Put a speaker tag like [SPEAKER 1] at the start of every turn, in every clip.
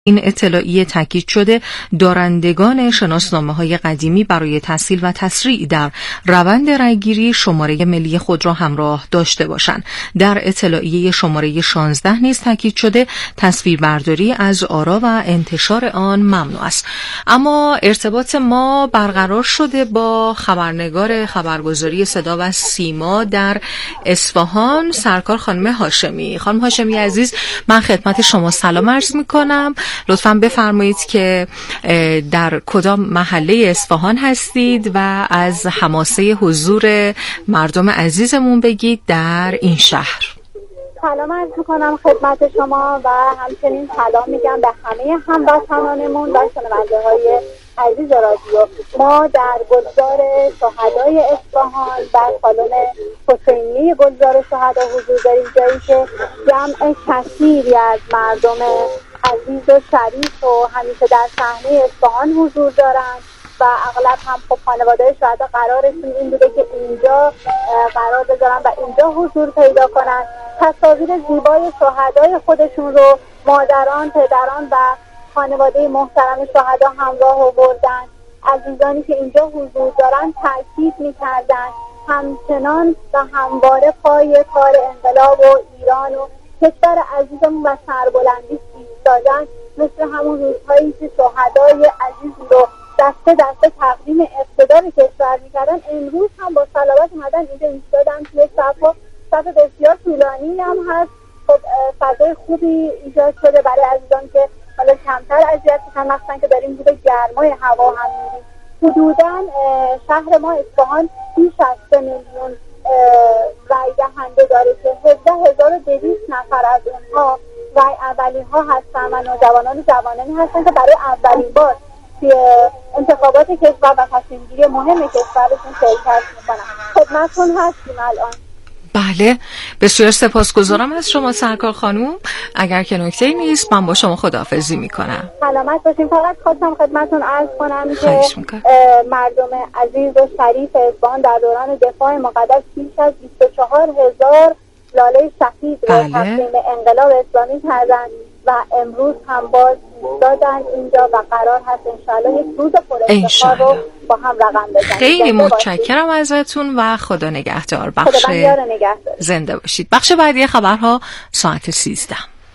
[SPEAKER 1] این اطلاعیه تاکید شده دارندگان شناسنامه‌های قدیمی برای تسهیل و تسریع در روند رأیگیری شماره ملی خود را همراه داشته باشند. در اطلاعیه شماره 16 نیز تاکید شده تصویربرداری از آرا و انتشار آن ممنوع است. اما ارتباط ما برقرار شده با خبرنگار خبرگزاری صدا و سیما در اصفهان، سرکار خانم هاشمی. خانم هاشمی عزیز، من خدمت شما سلام عرض می‌کنم. لطفاً بفرمایید که در کدام محله اصفهان هستید و از حماسه حضور مردم عزیزمون بگید در این شهر.
[SPEAKER 2] سلام عرض می‌کنم خدمت شما و همچنین سلام میگم به همه هموطنانمون و شنونده‌های عزیز رادیو. ما در گلزار شهدای اصفهان در سالن حسینی گلزار شهدا حضور داریم، جایی که جمع کثیری از مردم عزیز و شریف و همیشه در صحنه اصفهان حضور دارند و اغلب هم خب خانواده شهدا قرارشون این بوده که اینجا قرار بذارن و اینجا حضور پیدا کنن. تصاویر زیبای شهدای خودشون رو مادران، پدران و خانواده محترم شهدا همراه آوردن. عزیزانی که اینجا حضور دارن تاکید می‌کردن همچنان و همواره پای کار انقلاب و ایران و کشور عزیزمون و سربلندی ایستادن، مثل همون روزهایی که شهدای عزیز رو دسته دسته تقدیم اقتدار کشور می‌کردن، امروز هم با صلوات اومدن اینجا ایستادن. توی صف بسیار طولانی هم هست. خب فضای خوبی ایجاد شده برای عزیزان که حالا کمتر اذیت میشن، مثلا که داریم بوده گرمای هوا هم می‌بینیم. حدوداً شهر ما اصفهان بیش از 3 میلیون رای دهنده داره که 18200 نفر از اونها رای اولی ها هستن و نوجوانان و جوانانی هستن که برای اولین بار توی انتخابات کشور و تصمیم گیری مهم کشورشون شرکت میکنن. خدمتتون هستیم الان.
[SPEAKER 1] بله، بسیار سپاسگزارم از شما سرکار خانوم. اگر که نکته‌ای نیست من با شما خداحافظی میکنم.
[SPEAKER 2] سلامت باشین. فقط خواستم خدمتتون عرض کنم که مردم عزیز و شریف اصفهان در دوران دفاع مقدس بیش از 24000 لاله شهید رو تقدیم انقلاب اسلامی کردن و امروز هم باز دادن اینجا و قرار هست انشاءالله یک روز پر افتخار رو با هم رقم بزنیم.
[SPEAKER 1] خیلی متشکرم ازتون و خدا نگهدار. بخش زنده باشید. بخش بعدی خبرها ساعت 13.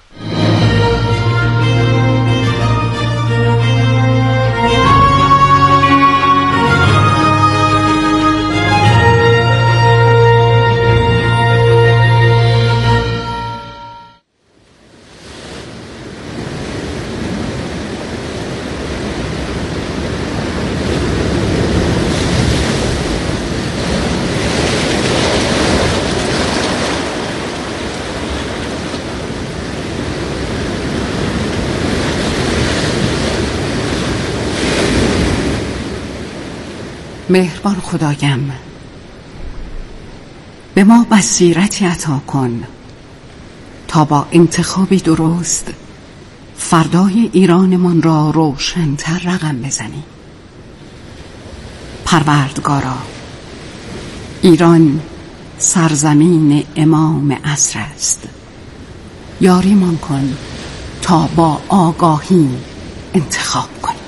[SPEAKER 3] مهربان خدایم، به ما بصیرتی عطا کن تا با انتخابی درست فردای ایرانمان را روشن‌تر رقم بزنیم. پروردگارا، ایران سرزمین امام عصر است. یاریمان کن تا با آگاهی انتخاب کنیم.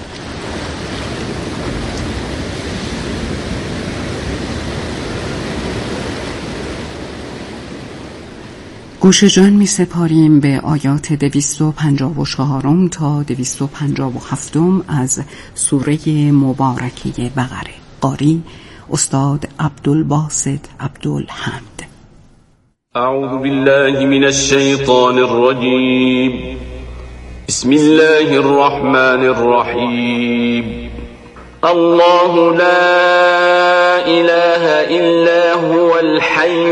[SPEAKER 3] گوش جان می سپاریم به آیات 254 تا 257 از سوره مبارکه بقره. قاری استاد عبدالباسط عبدالحمد.
[SPEAKER 4] اعوذ بالله من الشیطان الرجیم. بسم الله الرحمن الرحیم. الله لا إله إلا هو الحي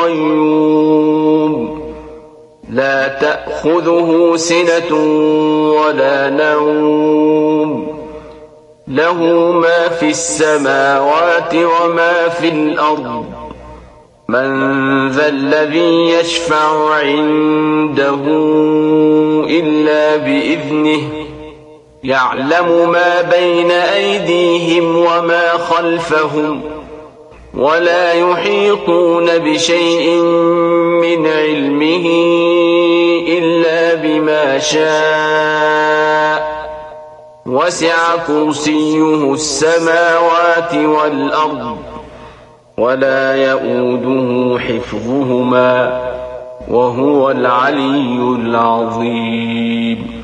[SPEAKER 4] القيوم لا تأخذه سنة ولا نوم له ما في السماوات وما في الأرض من ذا الذي يشفع عنده إلا بإذنه يعلم ما بين أيديهم وما خلفهم ولا يحيطون بشيء من علمه إلا بما شاء وسع كرسيه السماوات والأرض ولا يؤوده حفظهما وهو العلي العظيم.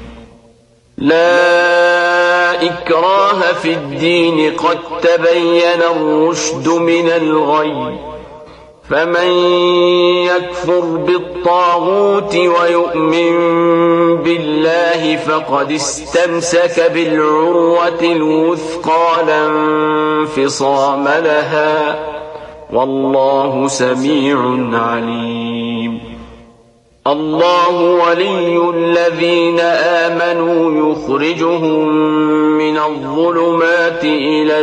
[SPEAKER 4] لا إكراه في الدين قد تبين الرشد من الغي فمن يكفر بالطاغوت ويؤمن بالله فقد استمسك بالعروة الوثقى لا انفصام لها والله سميع عليم. الله ولي الذين آمنوا يخرجهم من الظلمات إلى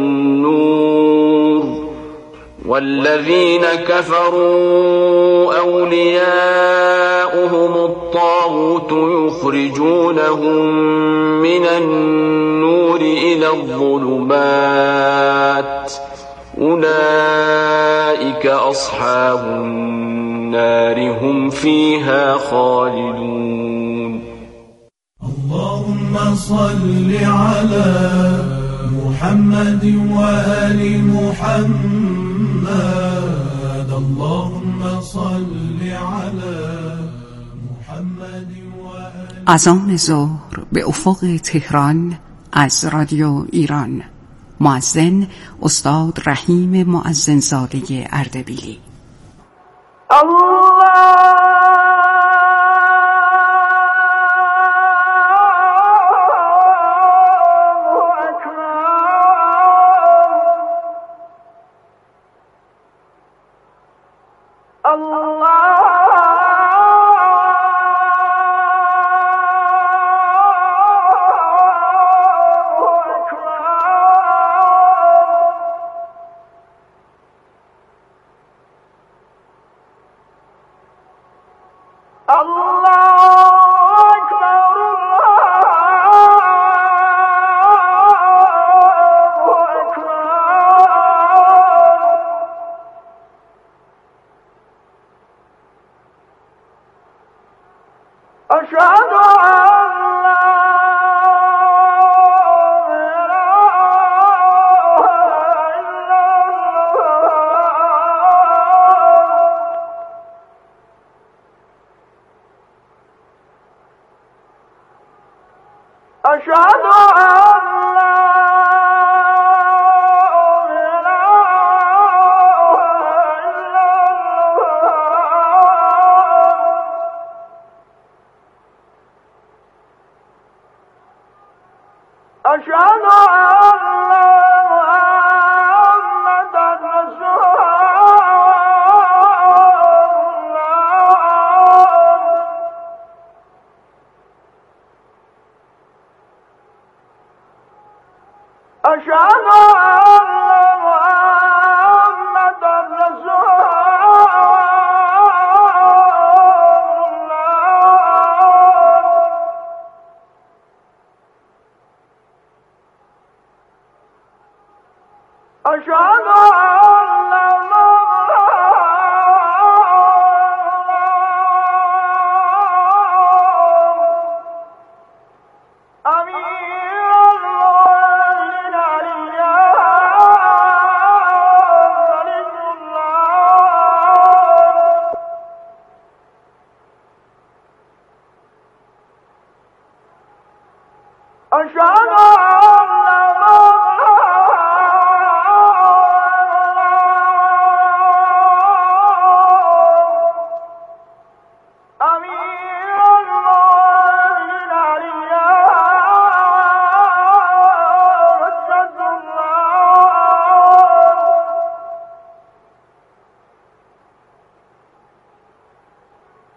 [SPEAKER 4] النور والذين كفروا أولياؤهم الطاغوت يخرجونهم من النور إلى الظلمات أولئك أصحاب النار هم فيها خالدون.
[SPEAKER 5] اللهم صل على محمد وآل محمد. اللهم صل على محمد وآل.
[SPEAKER 3] اذان ظهر به افق تهران از رادیو ایران. مؤذن استاد رحیم مؤذنزاده اردبیلی.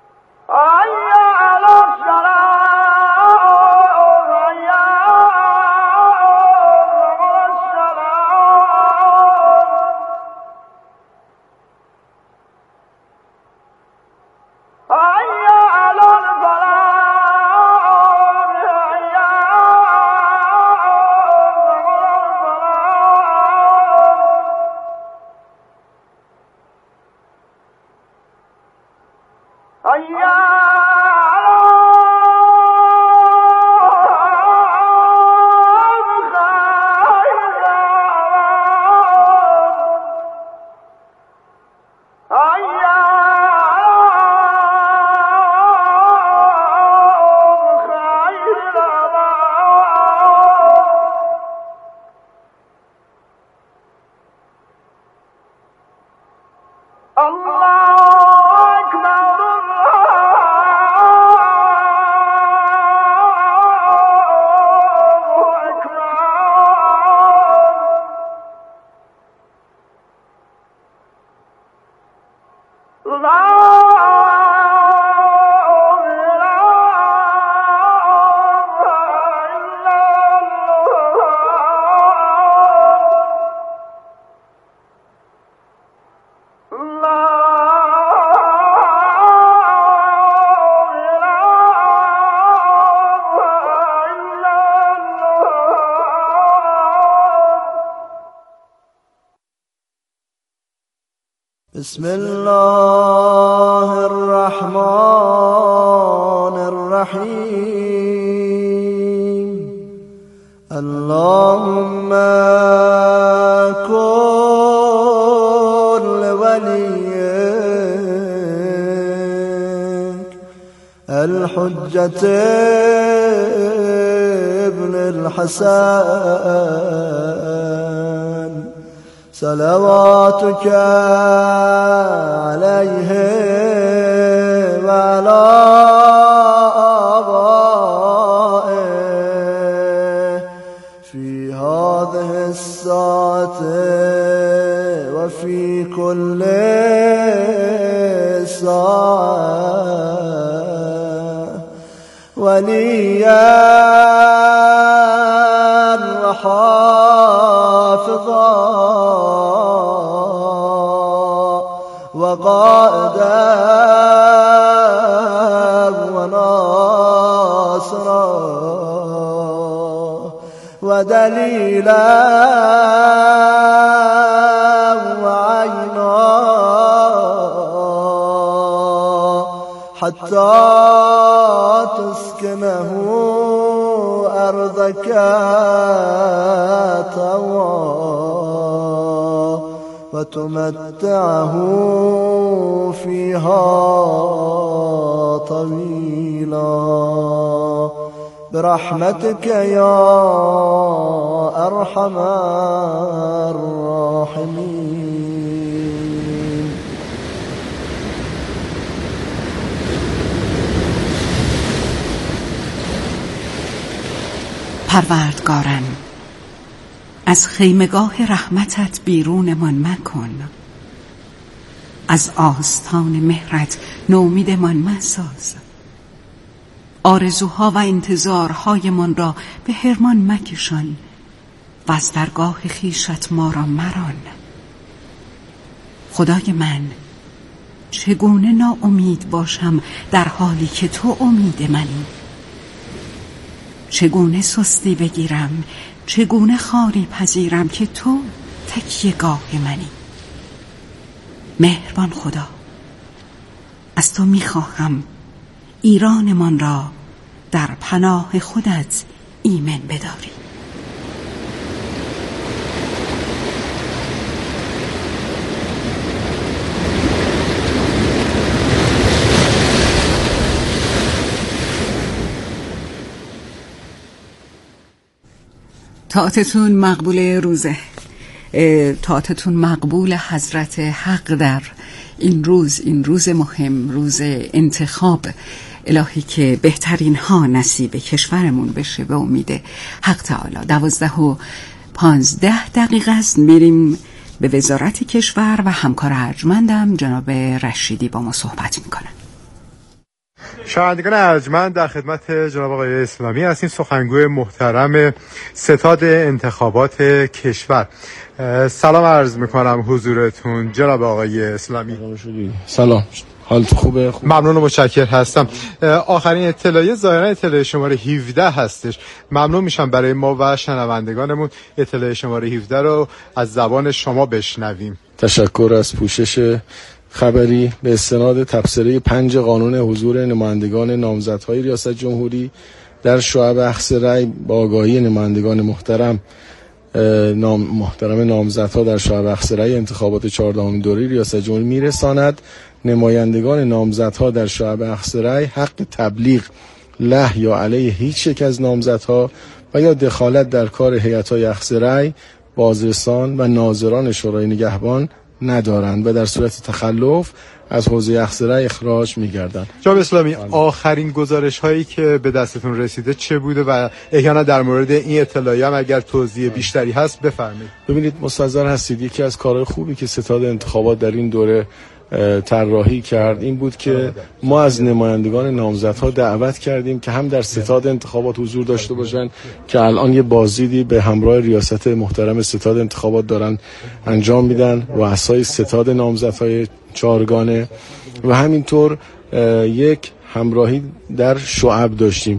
[SPEAKER 6] على الصلاة بسم الله الرحمن الرحیم اللهم كن لوليك الحجة ابن الحسن صلواتك عليه وعلى آبائه في هذه الساعة وفي كل ساعة وليا وحافظا وقائدا وناصرا ودليلا وعينا حتى تسكنه أرضك طوعا وتمتعه فيها طويلا برحمتك يا أرحم الراحمين.
[SPEAKER 3] پروردگارم، از خیمگاه رحمتت بیرونمان مکن، از آستان مهرت نومیدمان مساز، آرزوها و انتظارهایمان را به حرمان مکشان و از درگاه خویشت ما را مران. خدای من، چگونه ناامید باشم در حالی که تو امید منی؟ چگونه سستی بگیرم، چگونه خواری پذیرم که تو تکیه‌گاه منی؟ مهربان خدا، از تو می‌خواهم ایرانمان را در پناه خودت ایمن بداری. طاعتتون مقبول روزه، طاعتتون مقبول حضرت حق در این روز مهم، روز انتخاب. الهی که بهترین ها نصیب کشورمون بشه به امید حق تعالی. 12:15 است. میریم به وزارت کشور و همکار ارجمندم جناب رشیدی با ما صحبت میکنن.
[SPEAKER 7] شنوندگان ارجمند، در خدمت جناب آقای اسلامی هستیم، سخنگوی محترم ستاد انتخابات کشور. سلام عرض میکنم حضورتون جناب آقای اسلامی.
[SPEAKER 8] سلام، حالت خوبه؟
[SPEAKER 7] ممنون و متشکر هستم. آخرین اطلاعیه ظاهرا اطلاعیه شماره 17 هستش. ممنون میشم برای ما و شنوندگانمون اطلاعیه شماره 17 رو از زبان شما بشنویم.
[SPEAKER 8] تشکر از پوشش خبری به استناد تبصره 5 قانون حضور نمایندگان نامزدهای ریاست جمهوری در شعب اخذ رأی با آگاهی نمایندگان محترم نامزدها در شعب اخذ رأی انتخابات 14مین دوره ریاست جمهوری میرساند نمایندگان نامزدها در شعب اخذ رأی حق تبلیغ له یا علیه هیچ یک از نامزدها و یا دخالت در کار هیئت‌های اخذ رأی، بازرسان و ناظران شورای نگهبان ندارند و در صورت تخلف از حوزه اخذ رأی اخراج می‌گردند.
[SPEAKER 7] جناب اسلامی، آخرین گزارش هایی که به دستتون رسیده چه بوده و احیانا در مورد این اطلاعیه هم اگر توضیح بیشتری هست بفرمایید.
[SPEAKER 8] ببینید، مستحضر هستید یکی از کارهای خوبی که ستاد انتخابات در این دوره طراحی کرد این بود که ما از نمایندگان نامزدها دعوت کردیم که هم در ستاد انتخابات حضور داشته باشن که الان یه بازدیدی به همراه ریاست محترم ستاد انتخابات دارن انجام میدن، رؤسای ستاد نامزدهای 4گانه، و همینطور یک همراهی در شعب داشتیم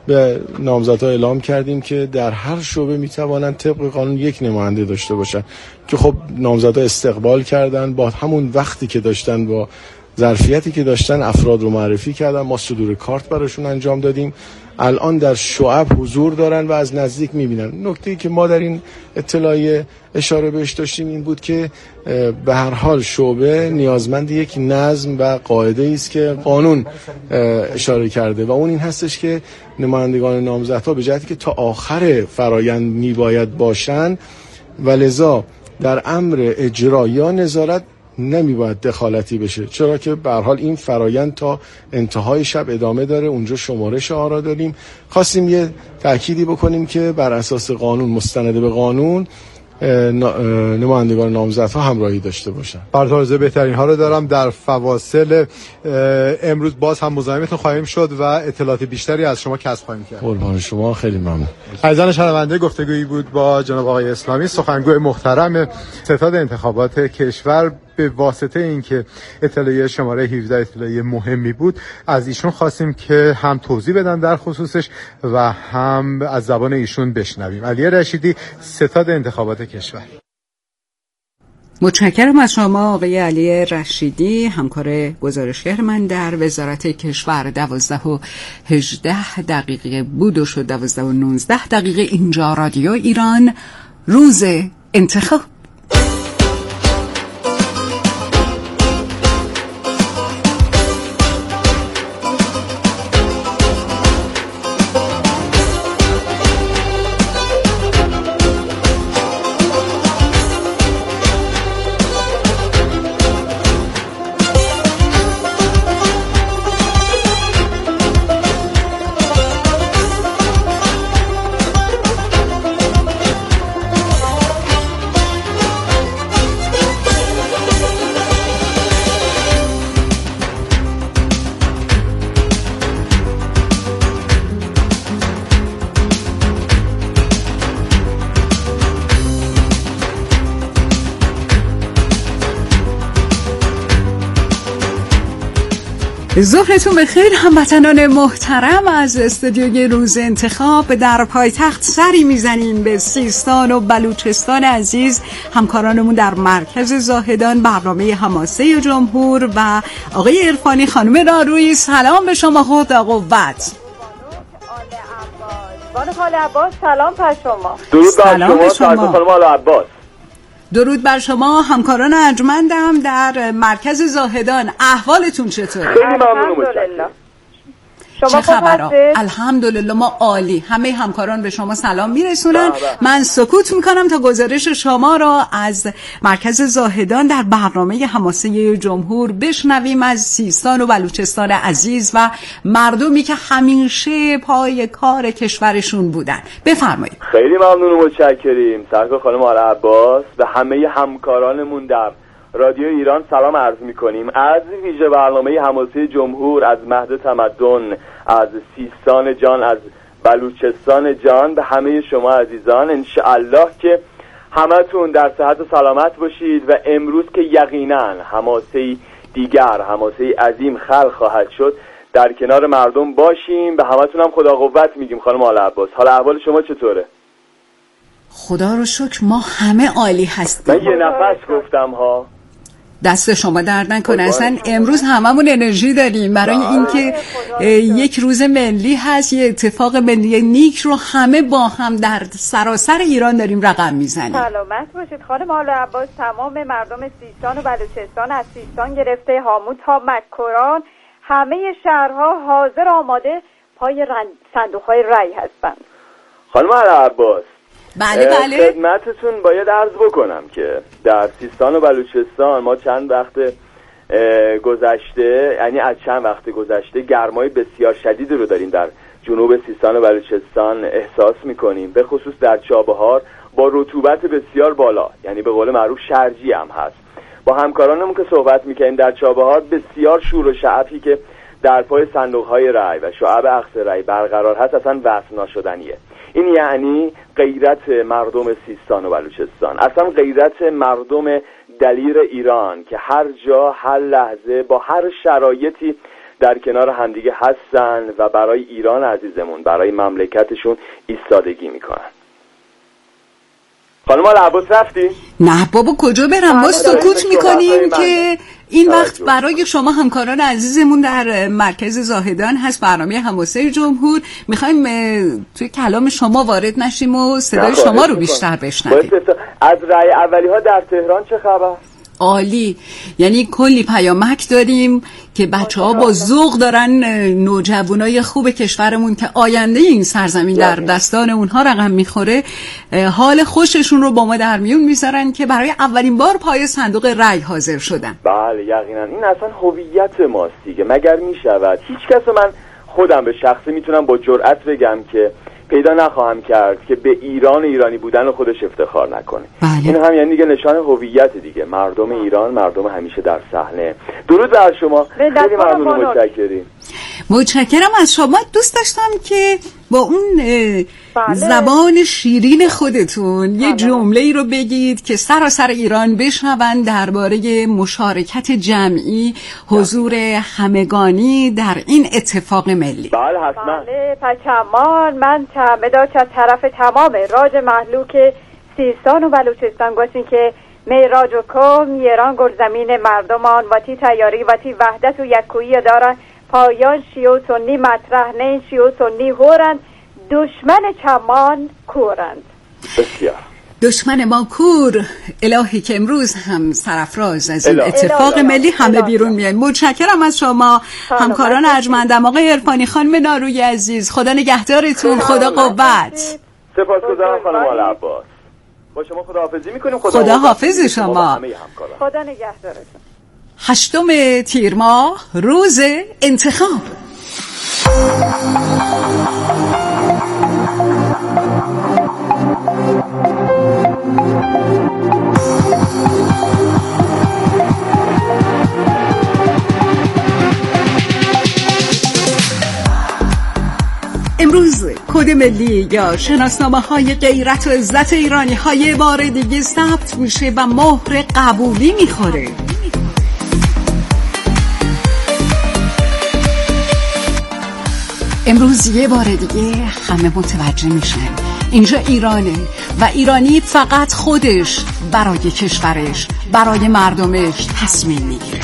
[SPEAKER 8] به نامزدها اعلام کردیم که در هر شعبه میتوانند طبق قانون یک نماینده داشته باشن که خب نامزدها استقبال کردن، با همون وقتی که داشتن، با ظرفیتی که داشتن افراد رو معرفی کردن، ما صدور کارت براشون انجام دادیم. الان در شعب حضور دارن و از نزدیک میبینن. نکته‌ای که ما در این اطلاعیه اشاره بهش داشتیم این بود که به هر حال شعبه نیازمند یک نظم و قاعده است که قانون اشاره کرده و اون این هستش که نمایندگان نامزدها به جهتی که تا آخر فرایند میباید باشن و لذا در امر اجرا یا نظارت نمیباید دخالتی بشه، چرا که به هر حال این فرایند تا انتهای شب ادامه داره. اونجا شمارش آرا داریم. خواستیم یه تأکیدی بکنیم که بر اساس قانون، مستند به قانون، نمایندگان نامزدها همراهی داشته باشن.
[SPEAKER 7] برای بهترین ها رو دارم. در فواصل امروز باز هم مزاحمتون خواهیم شد و اطلاعات بیشتری از شما کسب خواهیم کرد.
[SPEAKER 8] قربان شما، خیلی ممنون.
[SPEAKER 7] عزیزان شنونده، گفتگویی بود با جناب آقای اسلامی، سخنگوی محترم ستاد انتخابات کشور. به واسطه اینکه اطلاعیه شماره 17 اطلاعیه مهمی بود، از ایشون خواستیم که هم توضیح بدن در خصوصش و هم از زبان ایشون بشنویم. علی رشیدی، ستاد انتخابات کشور.
[SPEAKER 3] متشکرم از شما آقای علی رشیدی، همکار گزارشگر من در وزارت کشور. 12:18 بود و شد 12:19 اینجا رادیو ایران، روز انتخاب. ظهرتون بخیر هموطنان محترم. از استودیوی روز انتخاب در پایتخت سری میزنیم به سیستان و بلوچستان عزیز. همکارانمون در مرکز زاهدان، برنامه حماسه جمهور و آقای عرفانی، خانم رارویی، سلام به شما. خدا قوت.
[SPEAKER 2] بانو خاله عباس، سلام بر شما.
[SPEAKER 9] درود بر شما خانم آل عباس.
[SPEAKER 3] درود بر شما همکاران ارجمندم در مرکز زاهدان. احوالتون چطوره؟
[SPEAKER 9] خیلی ممنونم.
[SPEAKER 3] چه خبرها؟ الحمدلله ما عالی. همه همکاران به شما سلام میرسونن. من سکوت میکنم تا گزارش شما را از مرکز زاهدان در برنامه حماسه جمهور بشنویم از سیستان و بلوچستان عزیز و مردمی که همیشه پای کار کشورشون بودن. بفرمایید.
[SPEAKER 9] خیلی ممنون و متشکریم. سرکار خانم آل عباس و همه همکارانمون در رادیو ایران سلام عرض می‌کنیم. از ویژه برنامه حماسه جمهور از مهد تمدن، از سیستان جان، از بلوچستان جان، به همه شما عزیزان انشاءالله که همتون در صحت و سلامت باشید و امروز که یقینا حماسه دیگر، حماسه عظیم خلق خواهد شد، در کنار مردم باشیم. به همتون هم خدا قوت میگیم. خانم آل عباس، حال احوال شما چطوره؟
[SPEAKER 3] خدا رو شکر ما همه عالی هستیم.
[SPEAKER 9] من یه نفس گفتم ها.
[SPEAKER 3] دست شما درد نکنه. اصلا امروز هممون انرژی داریم برای اینکه یک روز ملی هست، یه اتفاق ملی نیک رو همه با هم در سراسر ایران داریم رقم میزنیم.
[SPEAKER 2] سلامت باشید خانم آل عباس. تمام مردم سیستان و بلوچستان، از سیستان گرفته هامون تا مکران، همه شهرها حاضر آماده پای صندوق‌های رای هستند.
[SPEAKER 9] خانم آل عباس،
[SPEAKER 3] بله
[SPEAKER 9] خدمتتون باید عرض بکنم که در سیستان و بلوچستان ما چند وقت گذشته، یعنی از چند وقت گذشته، گرمای بسیار شدیدی رو داریم در جنوب سیستان و بلوچستان احساس میکنیم، به خصوص در چابهار با رطوبت بسیار بالا، یعنی به قول معروف شرجی هم هست. با همکارانمون که صحبت میکنیم در چابهار، بسیار شور و شعفی که در پای صندوق‌های رای و شعب اخذ رای برقرار هست اصلا وصف ناشدنیه. این یعنی غیرت مردم سیستان و بلوچستان، اصلا غیرت مردم دلیر ایران که هر جا، هر لحظه، با هر شرایطی در کنار همدیگه هستن و برای ایران عزیزمون، برای مملکتشون ایستادگی میکنن. خانم عباس رفتی؟
[SPEAKER 3] نه بابا کجا برم، باز سکوت میکنیم که این وقت برای شما همکاران عزیزمون در مرکز زاهدان هست برنامه حماسه جمهور. میخوایم توی کلام شما وارد نشیم و صدای شما رو بیشتر بشنویم.
[SPEAKER 9] از رأی اولی ها در تهران چه خبر؟
[SPEAKER 3] عالی، یعنی کلی پیامک داریم که بچه‌ها با ذوق دارن نوجوانای خوب کشورمون که آینده این سرزمین در دستان اونها رقم میخوره حال خوششون رو با ما در میون میذارن که برای اولین بار پای صندوق رأی حاضر شدن.
[SPEAKER 9] بله یقینا این اصلا هویت ماست دیگه، مگر میشود هیچ کس من خودم به شخصی میتونم با جرئت بگم که پیدا نخواهم کرد که به ایرانی بودن خودش افتخار نکنه. این هم یعنی دیگه نشان هویت دیگه، مردم ایران مردم همیشه در صحنه. درود بر شما، خیلی ممنون، متشکریم.
[SPEAKER 3] متشکرم از شما. دوست داشتم که با اون زبان شیرین خودتون یه جمله‌ای رو بگید که سراسر ایران بشنون درباره مشارکت جمعی، حضور همگانی در این اتفاق ملی.
[SPEAKER 9] بله حتما.
[SPEAKER 2] بله پچمان من مداچ از طرف تمام راج محلوک سیستان و بلوچستان گوشین که میراج و کم ایران گل زمین مردمان واتی تیاری واتی وحدت و یکویی دارن پایان شیو سنی مطرح نه شیو سنی هورند دشمن چمان کورند.
[SPEAKER 9] بسیار
[SPEAKER 3] دشمن ما کور. الهی که امروز هم سرفراز از این اتفاق ملی همه بیرون میان. متشکرم از شما همکاران ارجمندم. آقای عرفانی، خانم ناروی عزیز، خدا نگهدارتون، خدا قوت.
[SPEAKER 9] سپاسگزارم خانم عباس. با شما خداحافظی میکنیم.
[SPEAKER 3] خدا حافظ شما.
[SPEAKER 2] خدا نگهدارتون.
[SPEAKER 3] 8 تیر ماه روز انتخاب. امروز کد ملی یا شناسنامه‌های غیرت و عزت ایرانی‌های بار دیگه ثبت میشه و مهر قبولی میخوره. امروز یه بار دیگه همه متوجه میشن اینجا ایرانه و ایرانی فقط خودش برای کشورش، برای مردمش تصمیم میگیره.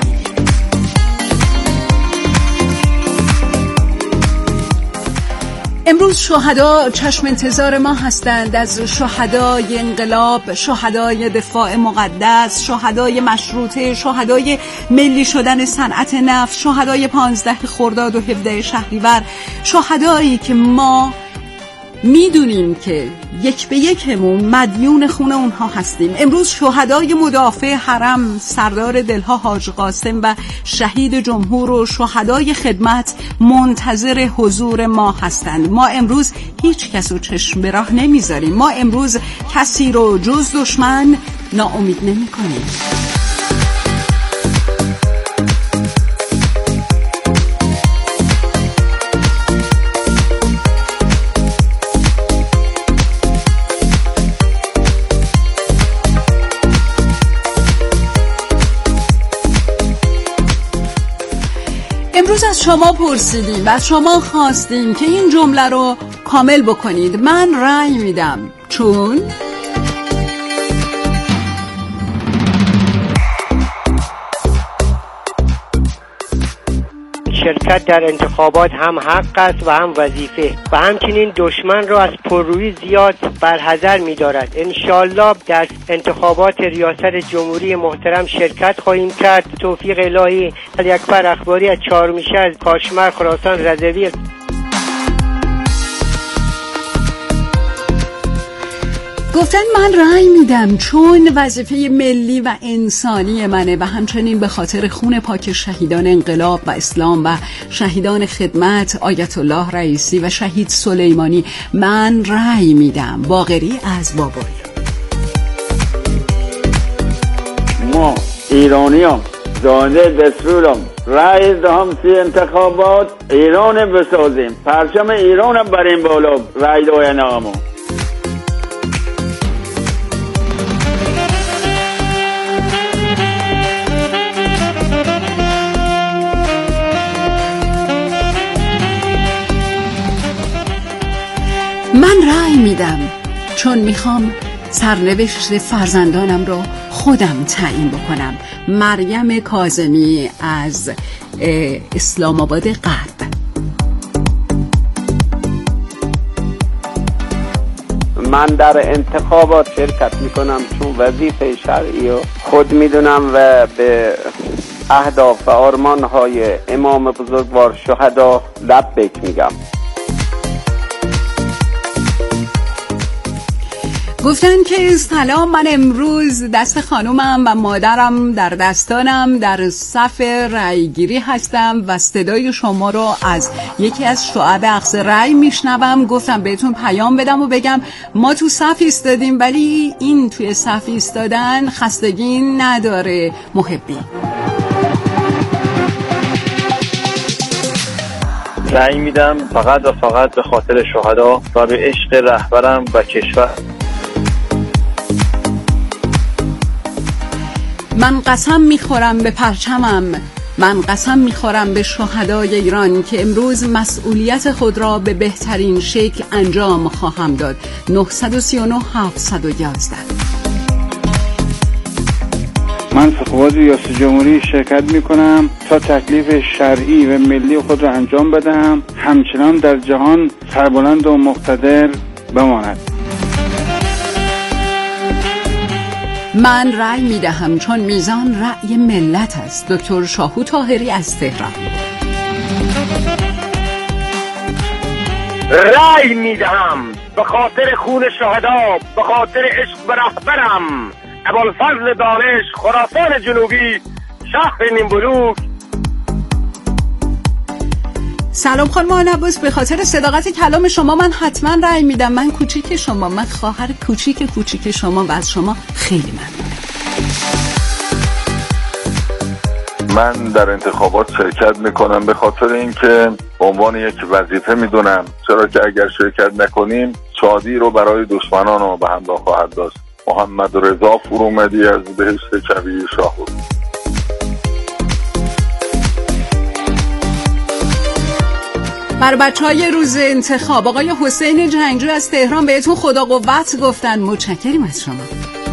[SPEAKER 3] امروز شهدا چشم انتظار ما هستند، از شهدای انقلاب، شهدای دفاع مقدس، شهدای مشروطه، شهدای ملی شدن صنعت نفت، شهدای 15 خرداد و 17 شهریور، شهدایی که ما میدونیم که یک به یکمون مدیون خون اونها هستیم. امروز شهدای مدافع حرم سردار دلها حاج قاسم و شهید جمهور و شهدای خدمت منتظر حضور ما هستند. ما امروز هیچ کس رو چشم به راه نمیذاریم. ما امروز کسی رو جز دشمن ناامید نمی کنیم. امروز از شما پرسیدیم و از شما خواستیم که این جمله رو کامل بکنید. من رأی میدم چون
[SPEAKER 10] شرکت در انتخابات هم حق است و هم وظیفه و همچنین دشمن را از پررویی زیاد برحذر می‌دارد. انشالله در انتخابات ریاست جمهوری محترم شرکت خواهیم کرد. توفیق الهی. علی اکبر اخباری از چهارمیشه از کاشمر خراسان رضوی.
[SPEAKER 3] گفتن من رأی میدم چون وظیفه ملی و انسانی منه و همچنین به خاطر خون پاک شهیدان انقلاب و اسلام و شهیدان خدمت آیت الله رئیسی و شهید سلیمانی من رأی میدم. باقری از بابل.
[SPEAKER 11] ما ایرانیان زاده دستورم رأی دهم سی انتخابات ایران بسازیم، پرچم ایران بریم بالا، رأی دای نامو.
[SPEAKER 3] من رأی میدم چون میخوام سرنوشت فرزندانم رو خودم تعیین بکنم. مریم کاظمی از اسلام آباد غرب.
[SPEAKER 12] من در انتخابات شرکت میکنم چون وظیفه شرعی رو خود میدونم و به اهداف و آرمانهای امام بزرگوار شهدا لبیک میگم.
[SPEAKER 3] گفتن که سلام، من امروز دست خانومم و مادرم در دستانم در صف رأیگیری هستم و صدای شما رو از یکی از شعب اخذ رأی میشنوم. گفتم بهتون پیام بدم و بگم ما تو صف ایستادیم ولی این توی صف ایستادن خستگی نداره. محبی
[SPEAKER 13] رأی میدم فقط و فقط به خاطر شهدا و به عشق رهبرم و کشور.
[SPEAKER 3] من قسم میخورم به پرچمم، من قسم میخورم به شهدای ایران که امروز مسئولیت خود را به بهترین شکل انجام خواهم داد. 939 711.
[SPEAKER 14] من سخوات ریاست جمهوری شرکت میکنم تا تکلیف شرعی و ملی خود را انجام بدهم، همچنان در جهان سربلند و مقتدر بماند.
[SPEAKER 3] من رأی میدهم چون میزان رأی ملت است. دکتر شاهو طاهری از تهران.
[SPEAKER 15] رأی میدهم به خاطر خون شهدا، به خاطر عشق به رهبرم ابوالفضل دانش، خراسان جنوبی، شهر نیمبلوک.
[SPEAKER 3] سلام خانم آل عباس، به خاطر صداقت کلام شما من حتما رأی میدم. من کوچیک شما، من خواهر کوچیک شما و از شما خیلی ممنونم.
[SPEAKER 16] من در انتخابات شرکت میکنم به خاطر اینکه به عنوان یک وظیفه میدونم، چرا که اگر شرکت نکنیم شادی رو برای دشمنان ما به همراه خواهد داشت. محمد رضا فرومدی از بهشت کبیر شاهو.
[SPEAKER 3] بر بچهای روز انتخاب آقای حسین جنگجو از تهران بهتون خدا قوت گفتن. متشکریم از شما.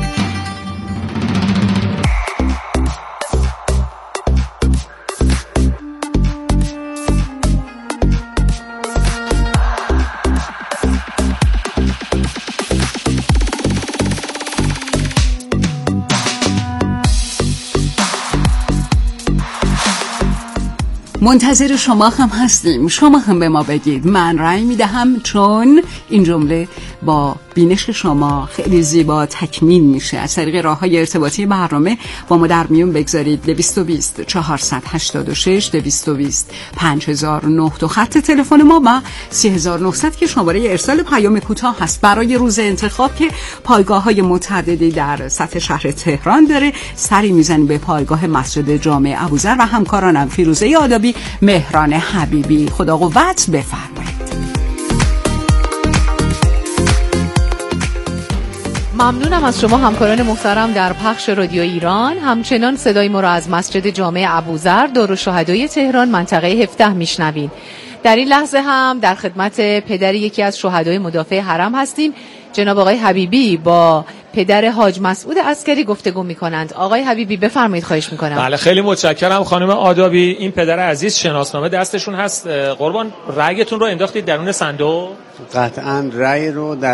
[SPEAKER 3] منتظر شما هم هستیم، شما هم به ما بگید. من رأی میدهم چون این جمله با بینش شما خیلی زیبا تکمیل میشه. از طریق راه‌های ارتباطی برنامه با ما در میون بگذارید. 220 486 220 5009 تو خط تلفن ما و 3900 که شماره ارسال پیام کوتاه هست. برای روز انتخاب که پایگاه‌های متعددی در سطح شهر تهران داره، سری میزنیم به پایگاه مسجد جامع ابوذر و همکارانم فیروزه آدابی، مهران حبیبی. خدا قوت، بفرمایید.
[SPEAKER 1] ممنونم از شما همکاران محترم در پخش رادیو ایران. همچنان صدای ما را از مسجد جامع ابوذر دارالشهدای تهران منطقه 17 میشنوین. در این لحظه هم در خدمت پدر یکی از شهدای مدافع حرم هستیم. جناب آقای حبیبی با پدر حاج مسعود عسکری گفتگو میکنند. آقای حبیبی بفرمایید، خواهش میکنم.
[SPEAKER 17] بله خیلی متشکرم خانم آدابی. این پدر عزیز شناسنامه دستشون هست. قربان رأیتون رو انداختید درون صندوق؟
[SPEAKER 18] قطعاً رأی رو در